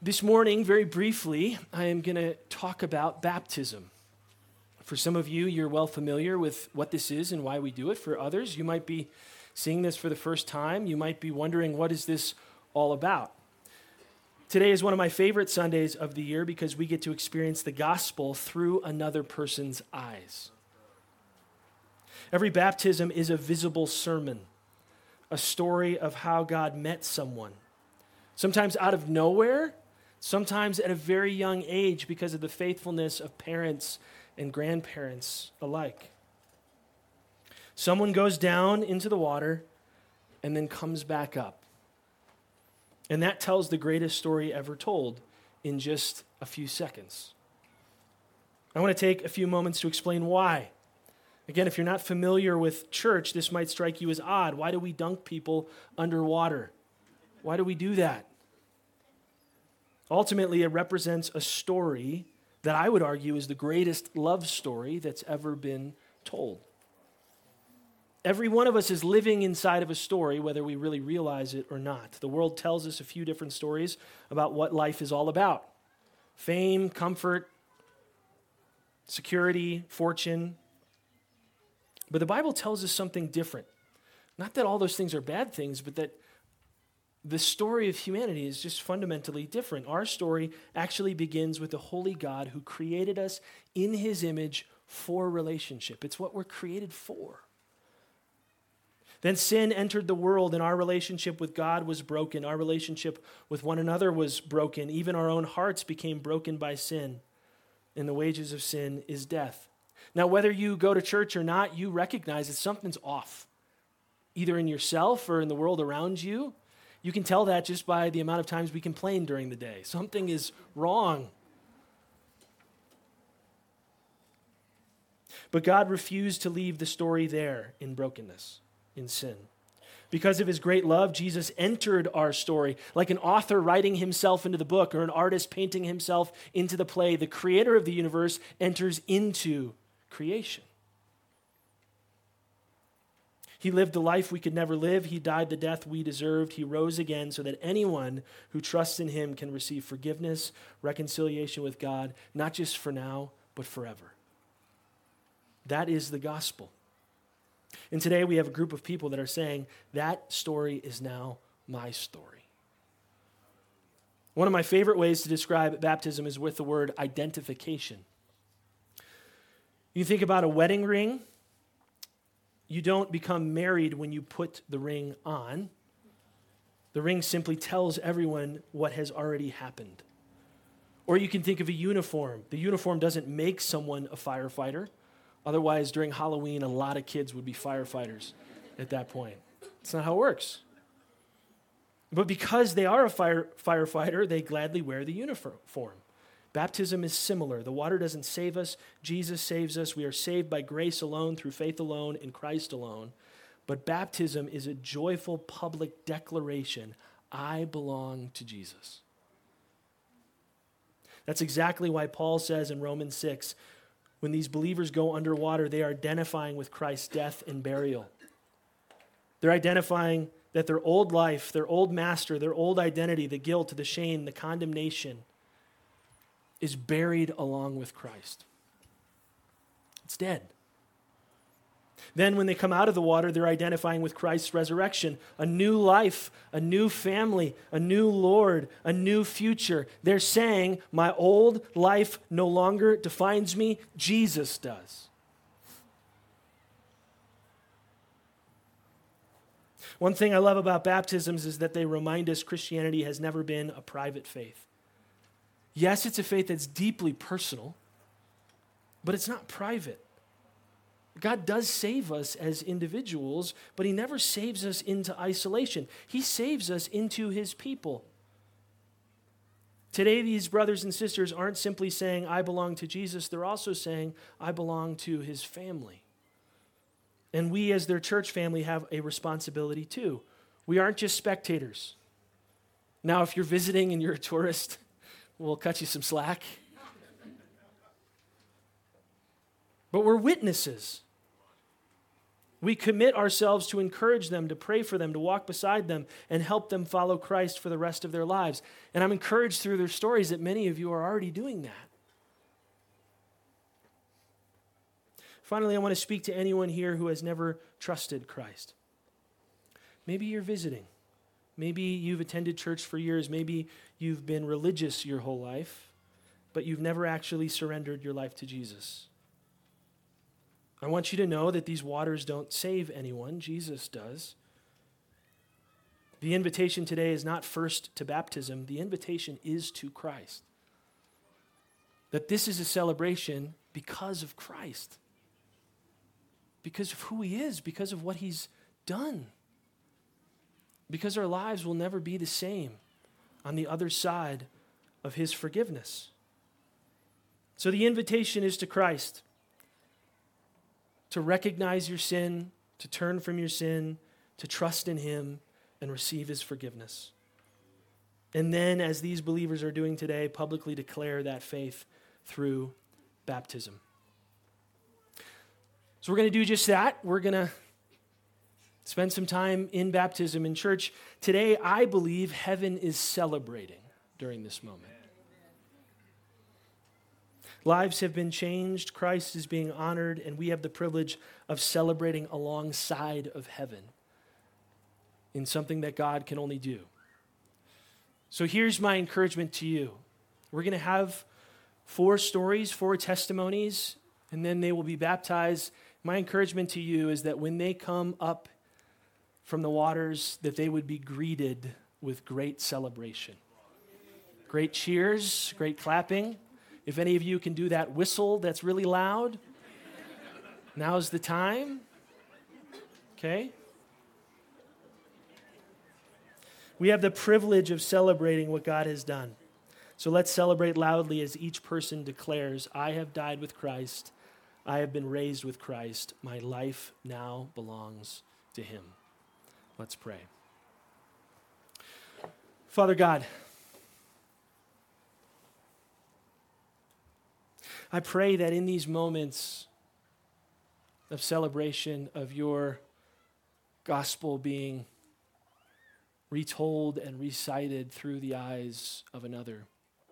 This morning, very briefly, I am going to talk about baptism. For some of you, you're well familiar with what this is and why we do it. For others, you might be seeing this for the first time. You might be wondering, what is this all about? Today is one of my favorite Sundays of the year because we get to experience the gospel through another person's eyes. Every baptism is a visible sermon, a story of how God met someone, sometimes out of nowhere, sometimes at a very young age because of the faithfulness of parents and grandparents alike. Someone goes down into the water and then comes back up. And that tells the greatest story ever told in just a few seconds. I want to take a few moments to explain why. Again, if you're not familiar with church, this might strike you as odd. Why do we dunk people underwater? Why do we do that? Ultimately, it represents a story that I would argue is the greatest love story that's ever been told. Every one of us is living inside of a story, whether we really realize it or not. The world tells us a few different stories about what life is all about. Fame, comfort, security, fortune. But the Bible tells us something different. Not that all those things are bad things, but that the story of humanity is just fundamentally different. Our story actually begins with the holy God who created us in his image for relationship. It's what we're created for. Then sin entered the world and our relationship with God was broken. Our relationship with one another was broken. Even our own hearts became broken by sin. And the wages of sin is death. Now, whether you go to church or not, you recognize that something's off, either in yourself or in the world around you. You can tell that just by the amount of times we complain during the day. Something is wrong. But God refused to leave the story there in brokenness, in sin. Because of his great love, Jesus entered our story. Like an author writing himself into the book or an artist painting himself into the play, the creator of the universe enters into creation. He lived the life we could never live. He died the death we deserved. He rose again so that anyone who trusts in him can receive forgiveness, reconciliation with God, not just for now, but forever. That is the gospel. And today we have a group of people that are saying, that story is now my story. One of my favorite ways to describe baptism is with the word identification. You think about a wedding ring. You don't become married when you put the ring on. The ring simply tells everyone what has already happened. Or you can think of a uniform. The uniform doesn't make someone a firefighter. Otherwise, during Halloween, a lot of kids would be firefighters at that point. It's not how it works. But because they are a firefighter, they gladly wear the uniform. Baptism is similar. The water doesn't save us. Jesus saves us. We are saved by grace alone, through faith alone, in Christ alone. But baptism is a joyful public declaration. I belong to Jesus. That's exactly why Paul says in Romans 6, when these believers go underwater, they are identifying with Christ's death and burial. They're identifying that their old life, their old master, their old identity, the guilt, the shame, the condemnation, is buried along with Christ. It's dead. Then when they come out of the water, they're identifying with Christ's resurrection, a new life, a new family, a new Lord, a new future. They're saying, my old life no longer defines me, Jesus does. One thing I love about baptisms is that they remind us Christianity has never been a private faith. Yes, it's a faith that's deeply personal, but it's not private. God does save us as individuals, but he never saves us into isolation. He saves us into his people. Today, these brothers and sisters aren't simply saying, I belong to Jesus. They're also saying, I belong to his family. And we, as their church family, have a responsibility too. We aren't just spectators. Now, if you're visiting and you're a tourist, we'll cut you some slack. But we're witnesses. We commit ourselves to encourage them, to pray for them, to walk beside them, and help them follow Christ for the rest of their lives. And I'm encouraged through their stories that many of you are already doing that. Finally, I want to speak to anyone here who has never trusted Christ. Maybe you're visiting. Maybe you've attended church for years. Maybe you've been religious your whole life, but you've never actually surrendered your life to Jesus. I want you to know that these waters don't save anyone. Jesus does. The invitation today is not first to baptism. The invitation is to Christ. That this is a celebration because of Christ. Because of who he is, because of what he's done. Because our lives will never be the same on the other side of his forgiveness. So the invitation is to Christ. To recognize your sin, to turn from your sin, to trust in him, and receive his forgiveness. And then, as these believers are doing today, publicly declare that faith through baptism. So we're going to do just that. We're going to spend some time in baptism in church. Today, I believe heaven is celebrating during this moment. Lives have been changed, Christ is being honored, and we have the privilege of celebrating alongside of heaven in something that God can only do. So here's my encouragement to you. We're going to have 4 stories, 4 testimonies, and then they will be baptized. My encouragement to you is that when they come up from the waters, that they would be greeted with great celebration. Great cheers, great clapping. If any of you can do that whistle that's really loud, now's the time. Okay? We have the privilege of celebrating what God has done. So let's celebrate loudly as each person declares, I have died with Christ. I have been raised with Christ. My life now belongs to him. Let's pray. Father God, I pray that in these moments of celebration of your gospel being retold and recited through the eyes of another,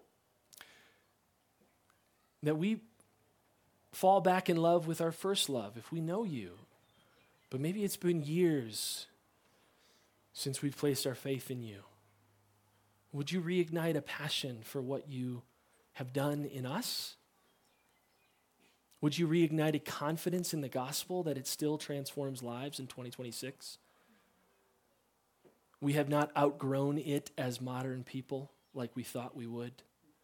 that we fall back in love with our first love if we know you. But maybe it's been years since we've placed our faith in you. Would you reignite a passion for what you have done in us? Would you reignite a confidence in the gospel that it still transforms lives in 2026? We have not outgrown it as modern people like we thought we would.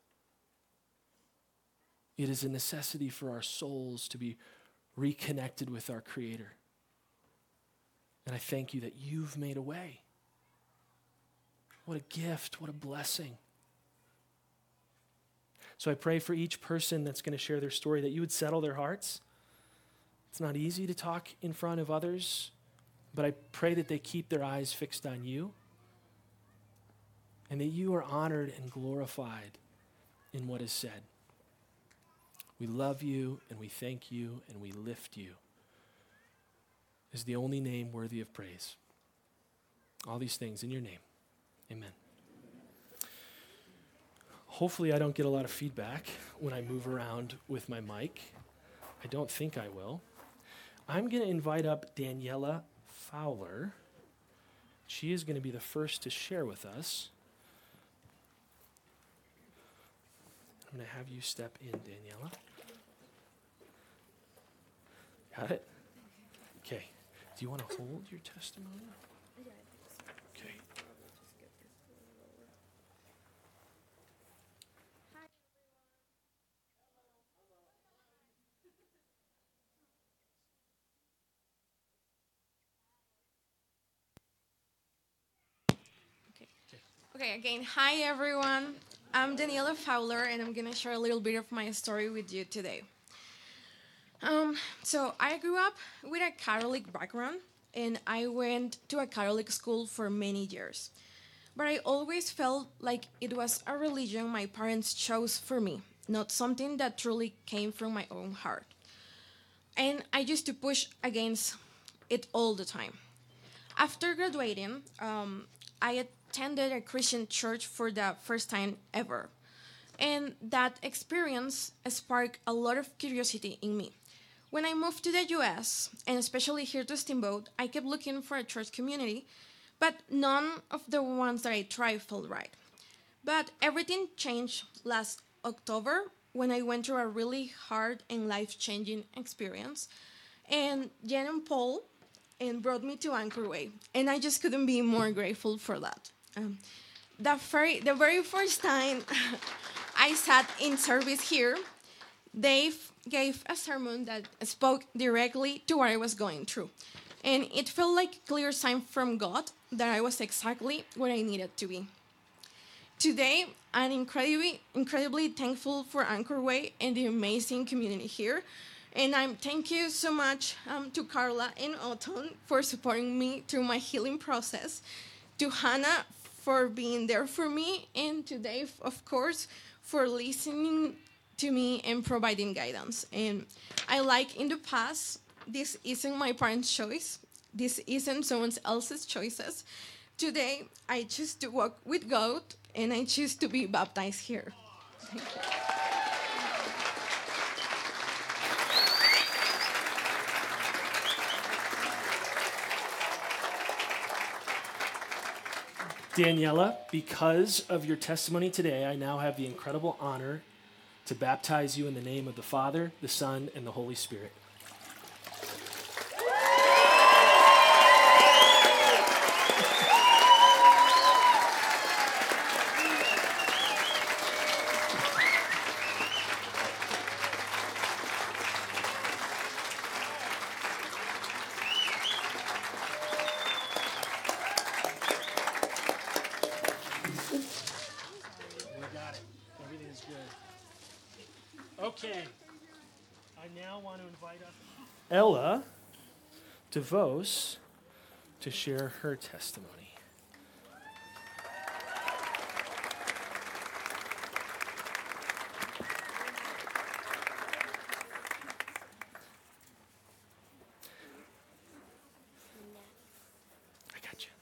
It is a necessity for our souls to be reconnected with our Creator. And I thank you that you've made a way. What a gift, what a blessing. So I pray for each person that's going to share their story that you would settle their hearts. It's not easy to talk in front of others, but I pray that they keep their eyes fixed on you and that you are honored and glorified in what is said. We love you and we thank you and we lift you as the only name worthy of praise. All these things in your name. Amen. Hopefully I don't get a lot of feedback when I move around with my mic. I don't think I will. I'm going to invite up Daniela Fowler. She is going to be the first to share with us. I'm going to have you step in, Daniela. Got it? Okay. Do you want to hold your testimony? Okay. Okay, again, hi everyone. I'm Daniela Fowler, and I'm going to share a little bit of my story with you today. So I grew up with a Catholic background, and I went to a Catholic school for many years. But I always felt like it was a religion my parents chose for me, not something that truly came from my own heart. And I used to push against it all the time. After graduating, I attended a Christian church for the first time ever. And that experience sparked a lot of curiosity in me. When I moved to the US, and especially here to Steamboat, I kept looking for a church community, but none of the ones that I tried felt right. But everything changed last October when I went through a really hard and life changing experience. And Jen and Paul brought me to Anchor Way, and I just couldn't be more grateful for that. The very first time I sat in service here, Dave gave a sermon that spoke directly to what I was going through. And it felt like a clear sign from God that I was exactly where I needed to be. Today, I'm incredibly thankful for Anchor Way and the amazing community here. And thank you so much to Carla and Otton for supporting me through my healing process, to Hannah for being there for me, and to Dave, of course, for listening to me and providing guidance. And in the past, this isn't my parents' choice. This isn't someone else's choices. Today, I choose to walk with God, and I choose to be baptized here. Thank you. Daniela, because of your testimony today, I now have the incredible honor to baptize you in the name of the Father, the Son, and the Holy Spirit. Okay, I now want to invite up Ella DeVos to share her testimony. I got you.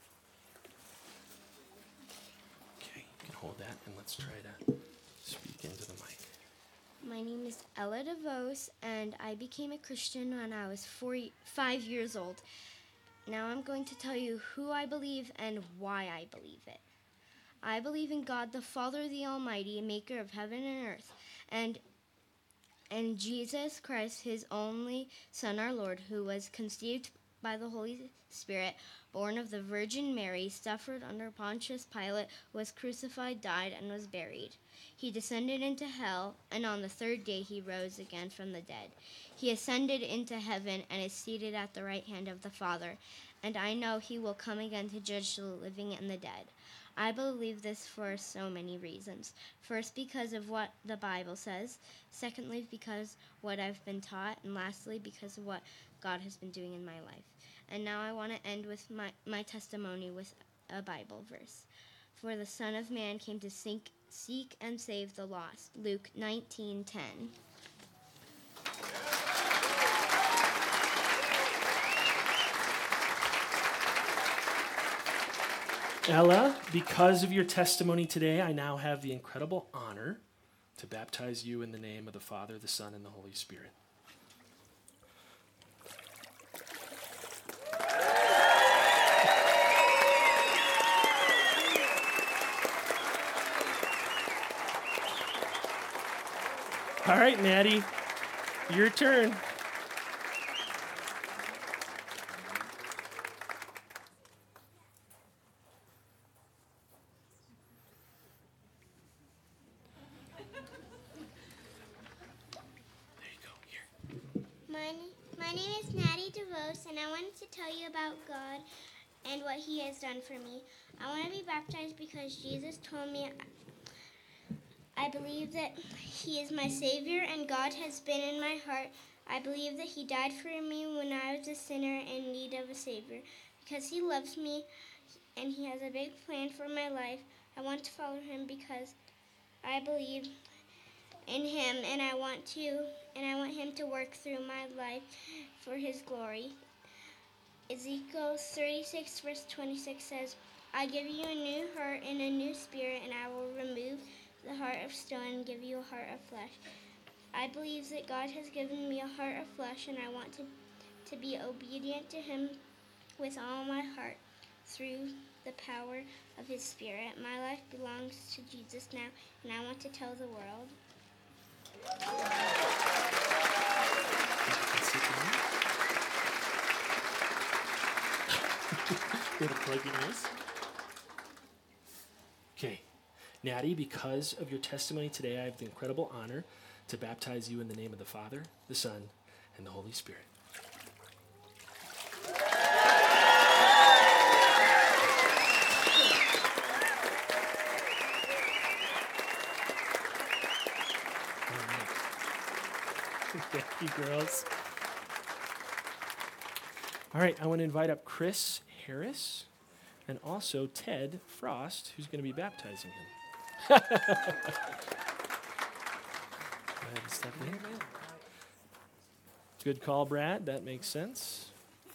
Okay, you can hold that and let's try to speak into the mic. My name is Ella DeVos, and I became a Christian when I was 5 years old. Now I'm going to tell you who I believe and why I believe it. I believe in God the Father, the Almighty, maker of heaven and earth, and Jesus Christ, his only Son, our Lord, who was conceived by the Holy Spirit, born of the Virgin Mary, suffered under Pontius Pilate, was crucified, died, and was buried. He descended into hell, and on the third day he rose again from the dead. He ascended into heaven and is seated at the right hand of the Father, and I know he will come again to judge the living and the dead. I believe this for so many reasons. First, because of what the Bible says. Secondly, because what I've been taught. And lastly, because of what God has been doing in my life. And now I want to end with my testimony with a Bible verse. For the Son of Man came to seek and save the lost. Luke 19:10. Ella, because of your testimony today, I now have the incredible honor to baptize you in the name of the Father, the Son, and the Holy Spirit. All right, Maddie, your turn. My name is Maddie DeVos, and I wanted to tell you about God and what he has done for me. I want to be baptized because Jesus told me I believe that he is my Savior and God has been in my heart. I believe that he died for me when I was a sinner in need of a Savior. Because he loves me and he has a big plan for my life, I want to follow him because I believe in him and I want him to work through my life for his glory. Ezekiel 36 verse 26 says, I give you a new heart and a new spirit, and I will remove the heart of stone and give you a heart of flesh. I believe that God has given me a heart of flesh, and I want to be obedient to him with all my heart through the power of his spirit. My life belongs to Jesus now, and I want to tell the world. You have a plug your nose? Okay. Natty, because of your testimony today, I have the incredible honor to baptize you in the name of the Father, the Son, and the Holy Spirit. Thank you, girls. All right, I want to invite up Chris Harris and also Ted Frost, who's going to be baptizing him. Go ahead and step in. Good call, Brad. That makes sense.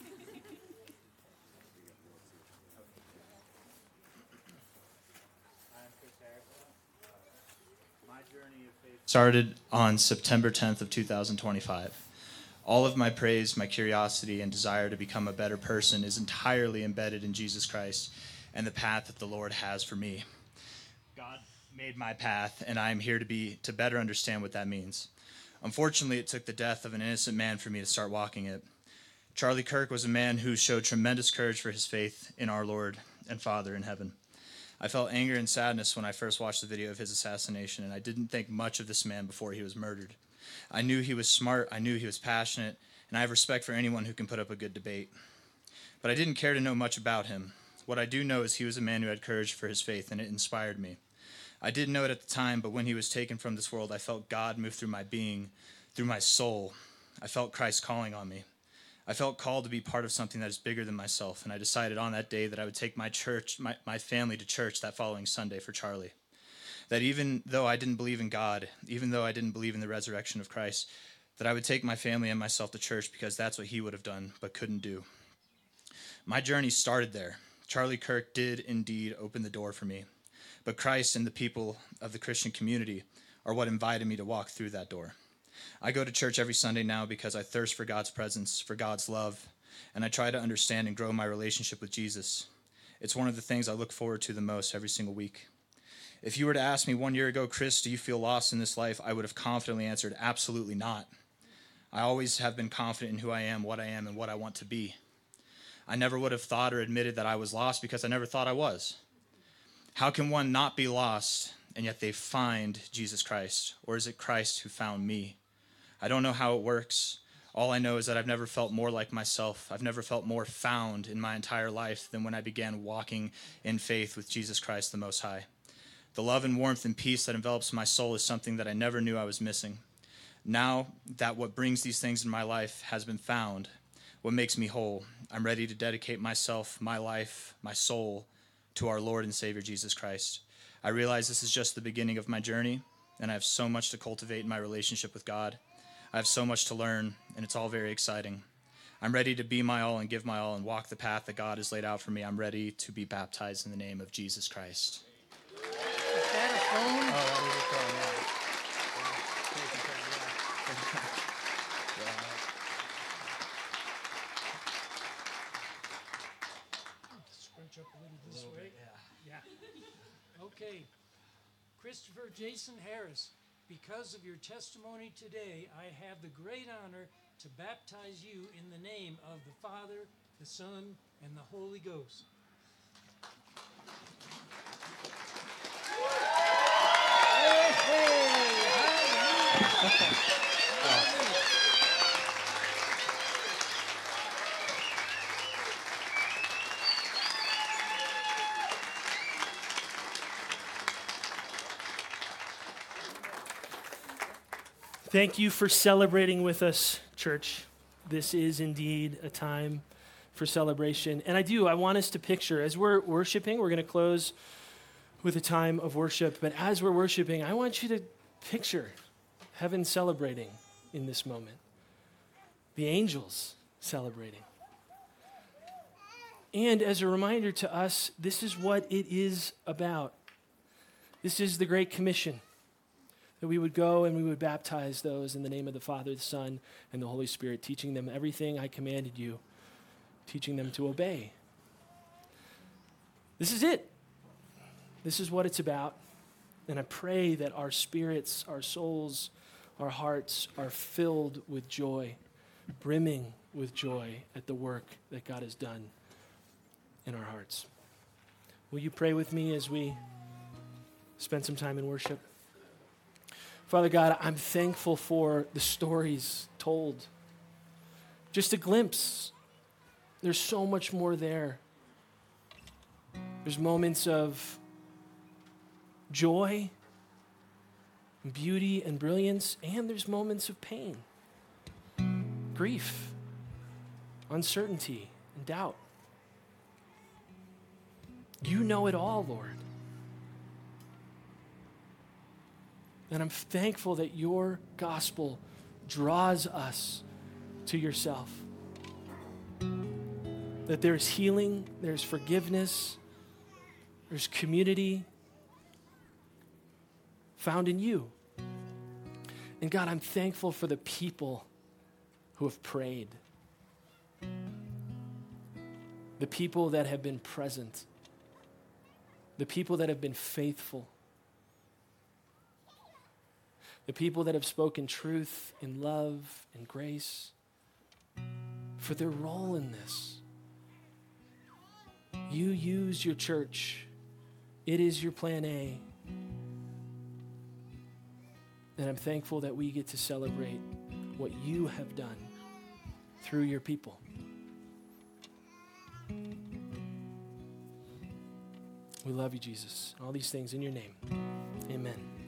Started on September 10th of 2025. All of my praise, my curiosity, and desire to become a better person is entirely embedded in Jesus Christ and the path that the Lord has for me. God made my path, and I am here to better understand what that means. Unfortunately, it took the death of an innocent man for me to start walking it. Charlie Kirk was a man who showed tremendous courage for his faith in our Lord and Father in heaven. I felt anger and sadness when I first watched the video of his assassination, and I didn't think much of this man before he was murdered. I knew he was smart, I knew he was passionate, and I have respect for anyone who can put up a good debate. But I didn't care to know much about him. What I do know is he was a man who had courage for his faith, and it inspired me. I didn't know it at the time, but when he was taken from this world, I felt God move through my being, through my soul. I felt Christ calling on me. I felt called to be part of something that is bigger than myself, and I decided on that day that I would take my family to church that following Sunday for Charlie. That even though I didn't believe in God, even though I didn't believe in the resurrection of Christ, that I would take my family and myself to church because that's what he would have done but couldn't do. My journey started there. Charlie Kirk did indeed open the door for me, but Christ and the people of the Christian community are what invited me to walk through that door. I go to church every Sunday now because I thirst for God's presence, for God's love, and I try to understand and grow my relationship with Jesus. It's one of the things I look forward to the most every single week. If you were to ask me 1 year ago, Chris, do you feel lost in this life? I would have confidently answered, absolutely not. I always have been confident in who I am, and what I want to be. I never would have thought or admitted that I was lost because I never thought I was. How can one not be lost and yet they find Jesus Christ? Or is it Christ who found me? I don't know how it works. All I know is that I've never felt more like myself. I've never felt more found in my entire life than when I began walking in faith with Jesus Christ the Most High. The love and warmth and peace that envelops my soul is something that I never knew I was missing. Now that what brings these things in my life has been found, what makes me whole, I'm ready to dedicate myself, my life, my soul to our Lord and Savior Jesus Christ. I realize this is just the beginning of my journey, and I have so much to cultivate in my relationship with God. I have so much to learn, and it's all very exciting. I'm ready to be my all and give my all and walk the path that God has laid out for me. I'm ready to be baptized in the name of Jesus Christ. Is that a phone? Oh, that is a phone, Scrunch up a little this way. Yeah. Okay. Christopher Jason Harris, because of your testimony today, I have the great honor to baptize you in the name of the Father, the Son, and the Holy Ghost. Thank you for celebrating with us, church. This is indeed a time for celebration. And I want us to picture, as we're worshiping, we're going to close with a time of worship. But as we're worshiping, I want you to picture heaven celebrating in this moment. The angels celebrating. And as a reminder to us, this is what it is about. This is the Great Commission, that we would go and we would baptize those in the name of the Father, the Son, and the Holy Spirit, teaching them everything I commanded you, teaching them to obey. This is it. This is what it's about. And I pray that our spirits, our souls, our hearts are filled with joy, brimming with joy at the work that God has done in our hearts. Will you pray with me as we spend some time in worship? Father God, I'm thankful for the stories told. Just a glimpse. There's so much more there. There's moments of joy, beauty, and brilliance, and there's moments of pain, grief, uncertainty, and doubt. You know it all, Lord. And I'm thankful that your gospel draws us to yourself. That there's healing, there's forgiveness, there's community found in you. And God, I'm thankful for the people who have prayed. The people that have been present. The people that have been faithful. The people that have spoken truth in love and grace. For their role in this. You use your church. It is your plan A. And I'm thankful that we get to celebrate what you have done through your people. We love you, Jesus. All these things in your name. Amen.